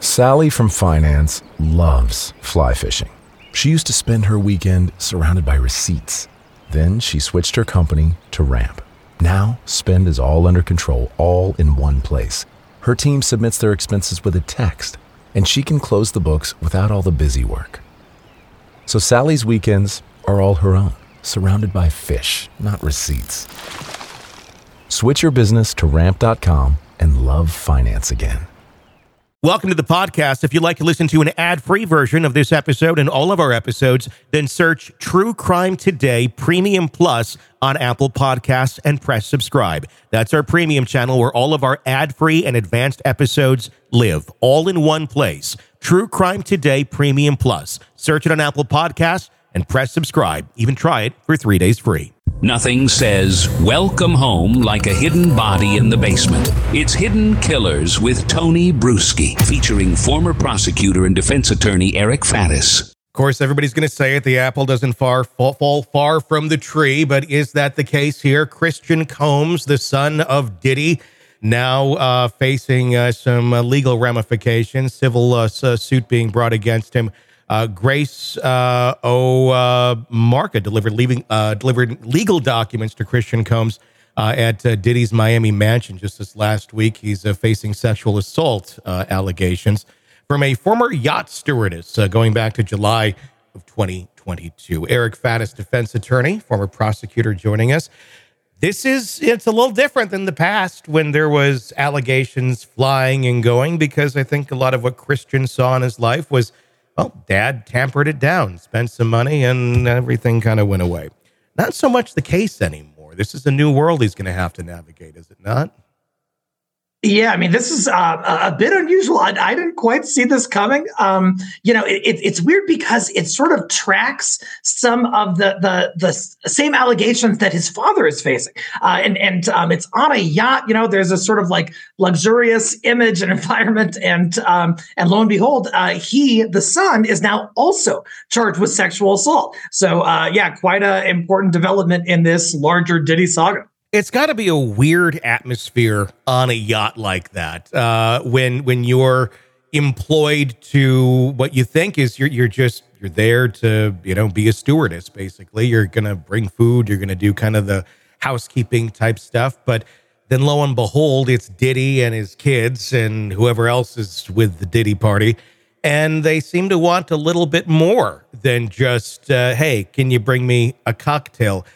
Sally from finance loves fly fishing. She used to spend her weekend surrounded by receipts. Then she switched her company to Ramp. Now, spend is all under control, all in one place. Her team submits their expenses with a text, and she can close the books without all the busy work. So Sally's weekends are all her own, surrounded by fish, not receipts. Switch your business to Ramp.com and love finance again. Welcome to the podcast. If you'd like to listen to an ad-free version of this episode and all of our episodes, then search True Crime Today Premium Plus on Apple Podcasts and press subscribe. That's our premium channel where all of our ad-free and advanced episodes live, all in one place. True Crime Today Premium Plus. Search it on Apple Podcasts and press subscribe. Even try it for 3 days free. Nothing says welcome home like a hidden body in the basement. It's Hidden Killers with Tony Bruschi, featuring former prosecutor and defense attorney Eric Faddis. Of course, everybody's going to say it. The apple doesn't fall far from the tree, but is that the case here? Christian Combs, the son of Diddy, now facing some legal ramifications, civil suit being brought against him. Grace Marca delivered legal documents to Christian Combs at Diddy's Miami mansion just this last week. He's facing sexual assault allegations from a former yacht stewardess going back to July of 2022. Eric Faddis, defense attorney, former prosecutor, joining us. It's a little different than the past when there was allegations flying and going, because I think a lot of what Christian saw in his life was, well, dad tampered it down, spent some money, and everything kind of went away. Not so much the case anymore. This is a new world he's going to have to navigate, is it not? Yeah, I mean, this is a bit unusual. I didn't quite see this coming. It's weird because it sort of tracks some of the same allegations that his father is facing. And it's on a yacht. There's a sort of like luxurious image and environment. And lo and behold, the son, is now also charged with sexual assault. So, quite an important development in this larger Diddy saga. It's got to be a weird atmosphere on a yacht like that when you're employed to what you think is you're there to be a stewardess. Basically, you're gonna bring food, you're gonna do kind of the housekeeping type stuff, but then lo and behold, it's Diddy and his kids and whoever else is with the Diddy party, and they seem to want a little bit more than just hey, can you bring me a cocktail?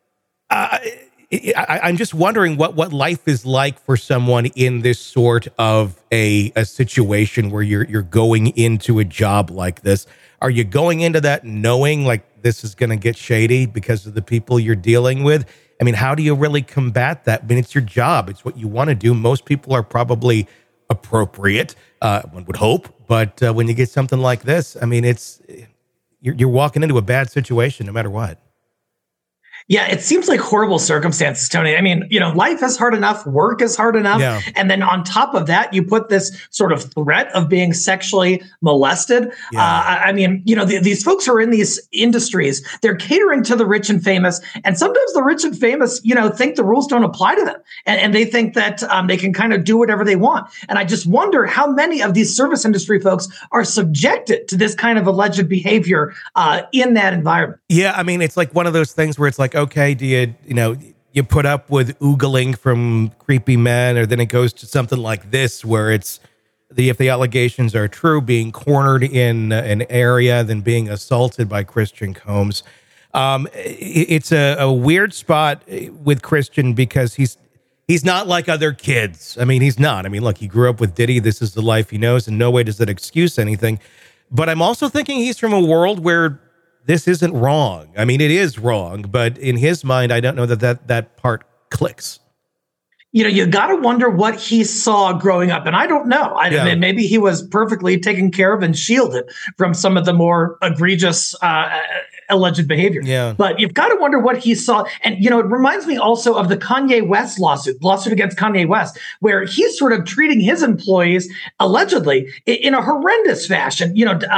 I'm just wondering what life is like for someone in this sort of a situation where you're going into a job like this. Are you going into that knowing like this is going to get shady because of the people you're dealing with? I mean, how do you really combat that? I mean, it's your job. It's what you want to do. Most people are probably appropriate, one would hope. But when you get something like this, I mean, you're walking into a bad situation no matter what. Yeah, it seems like horrible circumstances, Tony. I mean, life is hard enough, work is hard enough. Yeah. And then on top of that, you put this sort of threat of being sexually molested. Yeah. These folks who are in these industries, they're catering to the rich and famous. And sometimes the rich and famous, think the rules don't apply to them. And they think that they can kind of do whatever they want. And I just wonder how many of these service industry folks are subjected to this kind of alleged behavior in that environment. Yeah, I mean, it's like one of those things where it's like, okay, do you put up with oogling from creepy men, or then it goes to something like this where it's if the allegations are true, being cornered in an area, then being assaulted by Christian Combs. It's a weird spot with Christian because he's not like other kids. I mean, he's not. I mean, look, he grew up with Diddy. This is the life he knows, and no way does that excuse anything. But I'm also thinking he's from a world where this isn't wrong. I mean, it is wrong, but in his mind, I don't know that part clicks. You got to wonder what he saw growing up. And I don't know. I mean, maybe he was perfectly taken care of and shielded from some of the more egregious alleged behavior. Yeah. But you've got to wonder what he saw. And, it reminds me also of the Kanye West lawsuit against Kanye West, where he's sort of treating his employees allegedly in a horrendous fashion,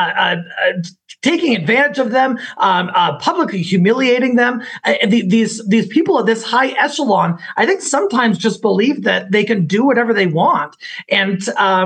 taking advantage of them, publicly humiliating them. These people at this high echelon, I think sometimes just believe that they can do whatever they want. And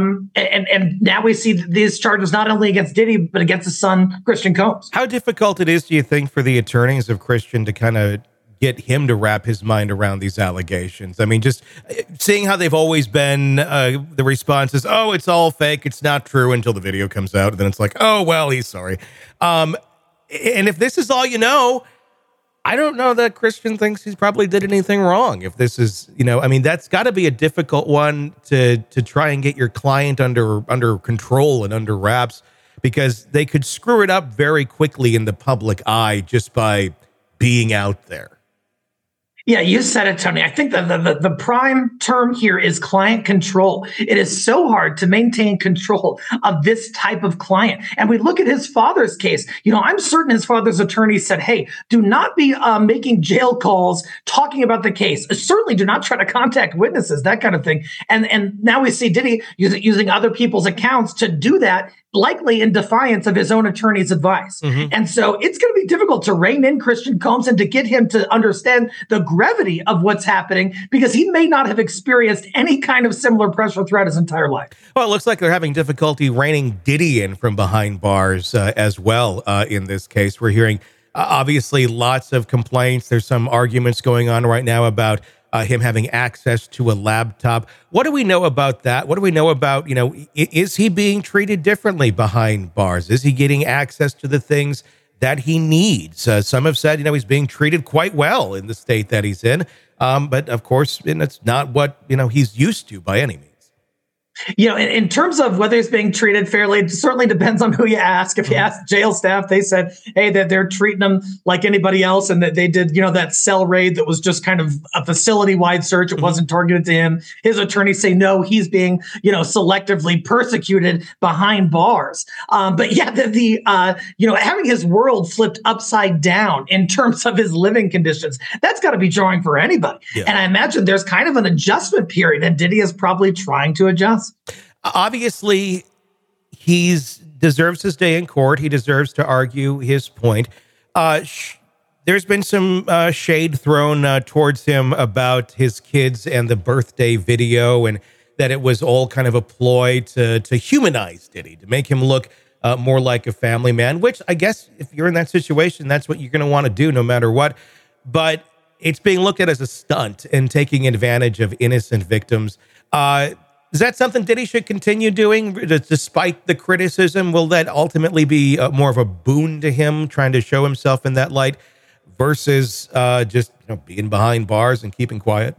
now we see these charges not only against Diddy, but against his son, Christian Combs. How difficult it is, do you think, for the attorneys of Christian to kind of get him to wrap his mind around these allegations? I mean, just seeing how they've always been, the response is, oh, it's all fake, it's not true, until the video comes out. And then it's like, oh, well, he's sorry. And if this is all you know, I don't know that Christian thinks he's probably did anything wrong. If this is, that's got to be a difficult one to try and get your client under control and under wraps, because they could screw it up very quickly in the public eye just by being out there. Yeah, you said it, Tony. I think the prime term here is client control. It is so hard to maintain control of this type of client. And we look at his father's case. I'm certain his father's attorney said, hey, do not be making jail calls, talking about the case. Certainly do not try to contact witnesses, that kind of thing. And now we see Diddy using other people's accounts to do that, likely in defiance of his own attorney's advice. Mm-hmm. And so it's going to be difficult to rein in Christian Combs and to get him to understand the gravity of what's happening, because he may not have experienced any kind of similar pressure throughout his entire life. Well, it looks like they're having difficulty reining Diddy in from behind bars as well in this case. We're hearing, obviously, lots of complaints. There's some arguments going on right now about him having access to a laptop. What do we know about that? What do we know about, is he being treated differently behind bars? Is he getting access to the things that he needs? Some have said, he's being treated quite well in the state that he's in. But of course, it's not what, he's used to by any means. In terms of whether he's being treated fairly, it certainly depends on who you ask. If you ask jail staff, they said, hey, that they're treating him like anybody else, and that they did, that cell raid that was just kind of a facility-wide search. It wasn't targeted to him. His attorneys say, no, he's being, selectively persecuted behind bars. But yeah, having his world flipped upside down in terms of his living conditions, that's got to be jarring for anybody. Yeah. And I imagine there's kind of an adjustment period, and Diddy is probably trying to adjust. Obviously, he deserves his day in court. He deserves to argue his point. There's been some shade thrown towards him about his kids and the birthday video, and that it was all kind of a ploy to humanize Diddy, to make him look more like a family man, which I guess if you're in that situation, that's what you're going to want to do no matter what. But it's being looked at as a stunt and taking advantage of innocent victims. Is that something Diddy should continue doing despite the criticism? Will that ultimately be more of a boon to him, trying to show himself in that light, versus just being behind bars and keeping quiet?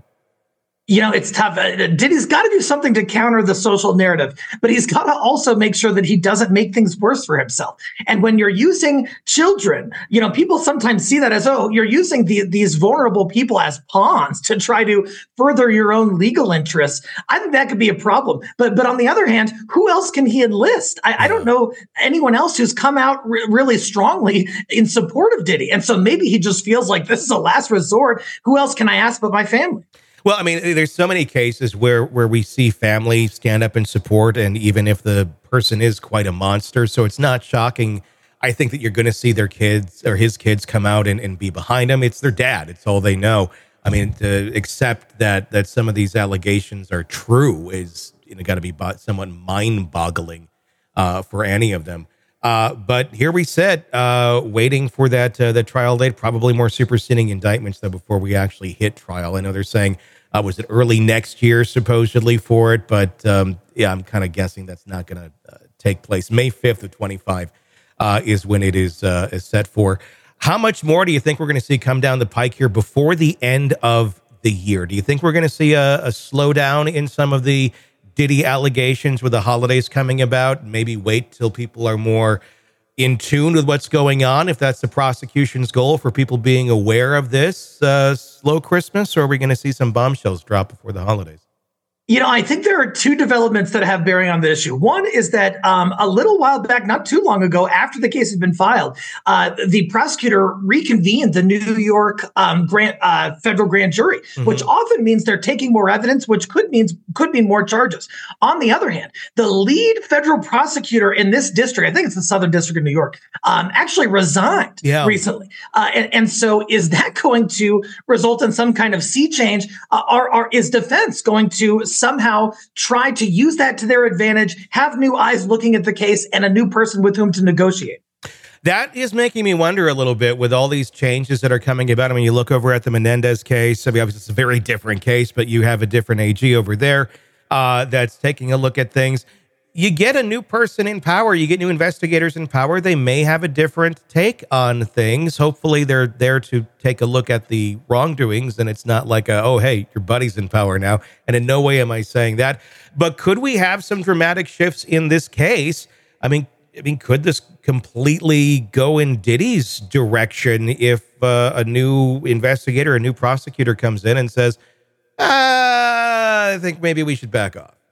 It's tough. Diddy's got to do something to counter the social narrative, but he's got to also make sure that he doesn't make things worse for himself. And when you're using children, people sometimes see that as, oh, you're using these vulnerable people as pawns to try to further your own legal interests. I think that could be a problem. But on the other hand, who else can he enlist? I don't know anyone else who's come out really strongly in support of Diddy. And so maybe he just feels like this is a last resort. Who else can I ask but my family? Well, I mean, there's so many cases where we see family stand up in support, and even if the person is quite a monster. So it's not shocking, I think, that you're going to see their kids or his kids come out and be behind him. It's their dad. It's all they know. I mean, to accept that some of these allegations are true is got to be somewhat mind-boggling for any of them. But here we sit, waiting for the trial date, probably more superseding indictments, though, before we actually hit trial. I know they're saying, was it early next year, supposedly, for it? But yeah, I'm kind of guessing that's not going to take place. May 5th of 25 is when it is set for. How much more do you think we're going to see come down the pike here before the end of the year? Do you think we're going to see a slowdown in some of the Diddy allegations with the holidays coming about? Maybe wait till people are more in tune with what's going on, if that's the prosecution's goal, for people being aware of this slow Christmas? Or are we going to see some bombshells drop before the holidays? I think there are two developments that have bearing on the issue. One is that a little while back, not too long ago, after the case had been filed, the prosecutor reconvened the New York federal grand jury, which often means they're taking more evidence, which could mean more charges. On the other hand, the lead federal prosecutor in this district, I think it's the Southern District of New York, actually resigned recently. And so is that going to result in some kind of sea change? Or is defense going to somehow try to use that to their advantage, have new eyes looking at the case and a new person with whom to negotiate? That is making me wonder a little bit with all these changes that are coming about. I mean, you look over at the Menendez case. I mean, obviously it's a very different case, but you have a different AG over there that's taking a look at things. You get a new person in power. You get new investigators in power. They may have a different take on things. Hopefully they're there to take a look at the wrongdoings, and it's not like, oh, hey, your buddy's in power now. And in no way am I saying that. But could we have some dramatic shifts in this case? I mean, could this completely go in Diddy's direction if a new investigator, a new prosecutor comes in and says, I think maybe we should back off?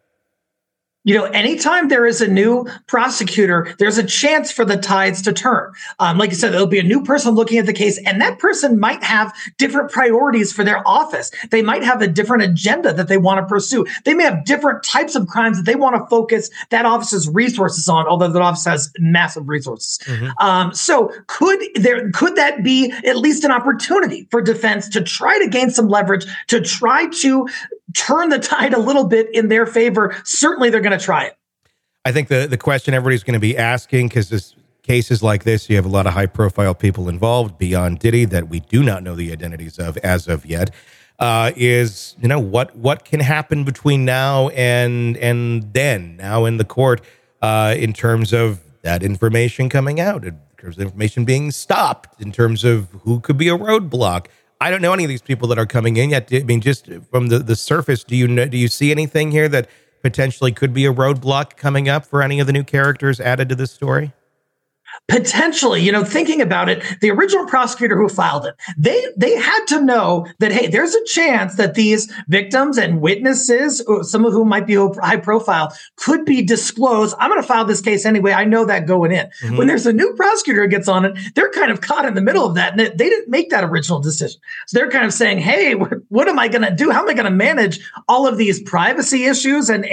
Anytime there is a new prosecutor, there's a chance for the tides to turn. Like you said, there'll be a new person looking at the case, and that person might have different priorities for their office. They might have a different agenda that they want to pursue. They may have different types of crimes that they want to focus that office's resources on, although that office has massive resources. So could that be at least an opportunity for defense to try to gain some leverage, to try to turn the tide a little bit in their favor? Certainly they're going to try it. I think the question everybody's going to be asking, because this cases like this, you have a lot of high profile people involved beyond Diddy that we do not know the identities of as of yet, is, what can happen between now and then, now in the court, in terms of that information coming out, in terms of information being stopped, in terms of who could be a roadblock. I don't know any of these people that are coming in yet. I mean, just from the surface, do you see anything here that potentially could be a roadblock coming up for any of the new characters added to this story? Potentially, thinking about it, the original prosecutor who filed it, they had to know that, hey, there's a chance that these victims and witnesses, some of whom might be high profile, could be disclosed. I'm going to file this case anyway. I know that going in. When there's a new prosecutor who gets on it, they're kind of caught in the middle of that. And they didn't make that original decision. So they're kind of saying, hey, what am I going to do? How am I going to manage all of these privacy issues and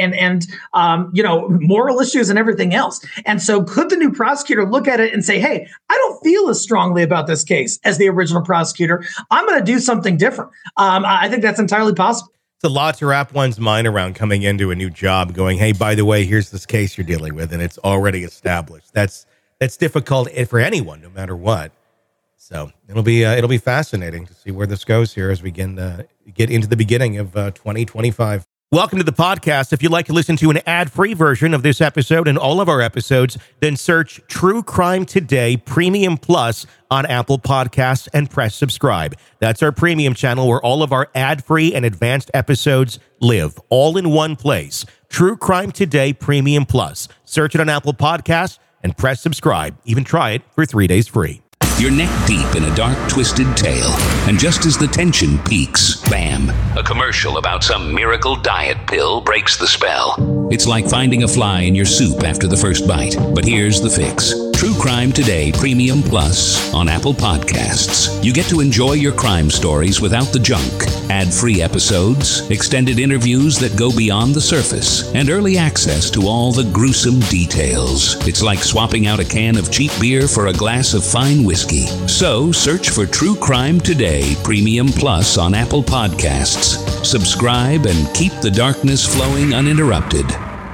moral issues and everything else? And so could the new prosecutor look at it and say, hey, I don't feel as strongly about this case as the original prosecutor. I'm going to do something different. I think that's entirely possible. It's a lot to wrap one's mind around coming into a new job going, hey, by the way, here's this case you're dealing with, and it's already established. That's difficult for anyone, no matter what. So it'll be fascinating to see where this goes here as we get into the beginning of 2025. Welcome to the podcast. If you'd like to listen to an ad-free version of this episode and all of our episodes, then search True Crime Today Premium Plus on Apple Podcasts and press subscribe. That's our premium channel where all of our ad-free and advanced episodes live, all in one place. True Crime Today Premium Plus. Search it on Apple Podcasts and press subscribe. Even try it for 3 days free. You're neck deep in a dark, twisted tale, and just as the tension peaks, bam, a commercial about some miracle diet pill breaks the spell. It's like finding a fly in your soup after the first bite. But here's the fix. True Crime Today Premium Plus on Apple Podcasts. You get to enjoy your crime stories without the junk. Ad-free episodes, extended interviews that go beyond the surface, and early access to all the gruesome details. It's like swapping out a can of cheap beer for a glass of fine whiskey. So search for True Crime Today Premium Plus on Apple Podcasts. Subscribe and keep the darkness flowing uninterrupted.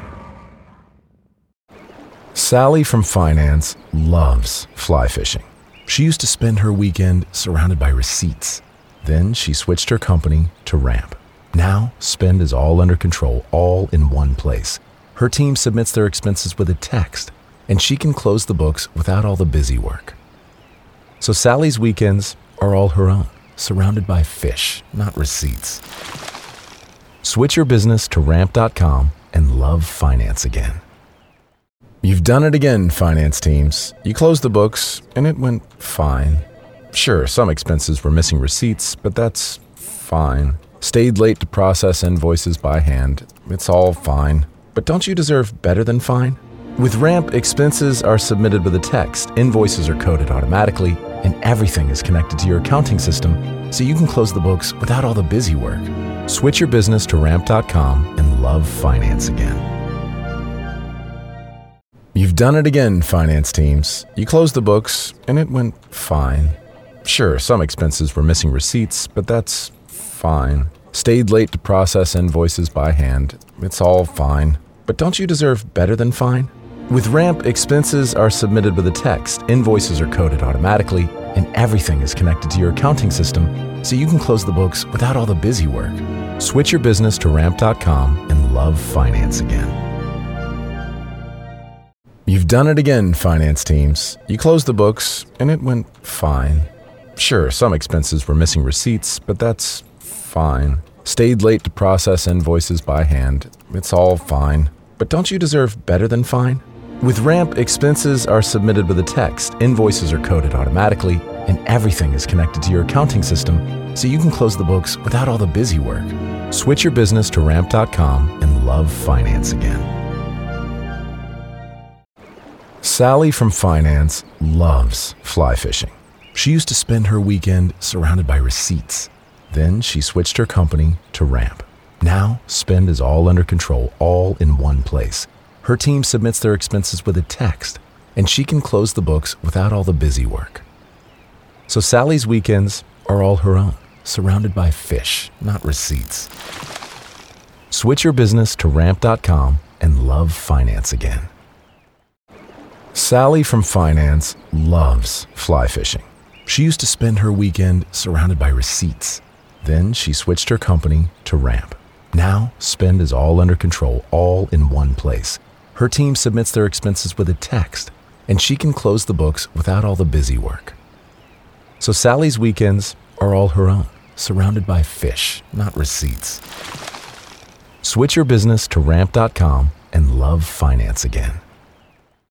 Sally from finance loves fly fishing. She used to spend her weekend surrounded by receipts. Then she switched her company to Ramp. Now, spend is all under control, all in one place. Her team submits their expenses with a text, and she can close the books without all the busy work. So Sally's weekends are all her own, surrounded by fish, not receipts. Switch your business to Ramp.com and love finance again. You've done it again, finance teams. You closed the books, and it went fine. Sure, some expenses were missing receipts, but that's fine. Stayed late to process invoices by hand. It's all fine. But don't you deserve better than fine? With Ramp, expenses are submitted with a text, invoices are coded automatically, and everything is connected to your accounting system, so you can close the books without all the busy work. Switch your business to Ramp.com and love finance again. You've done it again, finance teams. You closed the books, and it went fine. Sure, some expenses were missing receipts, but that's fine. Stayed late to process invoices by hand. It's all fine. But don't you deserve better than fine? With Ramp, expenses are submitted with a text, invoices are coded automatically, and everything is connected to your accounting system, so you can close the books without all the busy work. Switch your business to Ramp.com and love finance again. You've done it again, finance teams. You closed the books, and it went fine. Sure, some expenses were missing receipts, but that's fine. Stayed late to process invoices by hand. It's all fine. But don't you deserve better than fine? With Ramp, expenses are submitted with a text, invoices are coded automatically, and everything is connected to your accounting system, so you can close the books without all the busy work. Switch your business to Ramp.com and love finance again. Sally from finance loves fly fishing. She used to spend her weekend surrounded by receipts. Then she switched her company to Ramp. Now, spend is all under control, all in one place. Her team submits their expenses with a text, and she can close the books without all the busy work. So Sally's weekends are all her own, surrounded by fish, not receipts. Switch your business to Ramp.com and love finance again. Sally from finance loves fly fishing. She used to spend her weekend surrounded by receipts. Then she switched her company to Ramp. Now, spend is all under control, all in one place. Her team submits their expenses with a text, and she can close the books without all the busy work. So Sally's weekends are all her own, surrounded by fish, not receipts. Switch your business to Ramp.com and love finance again.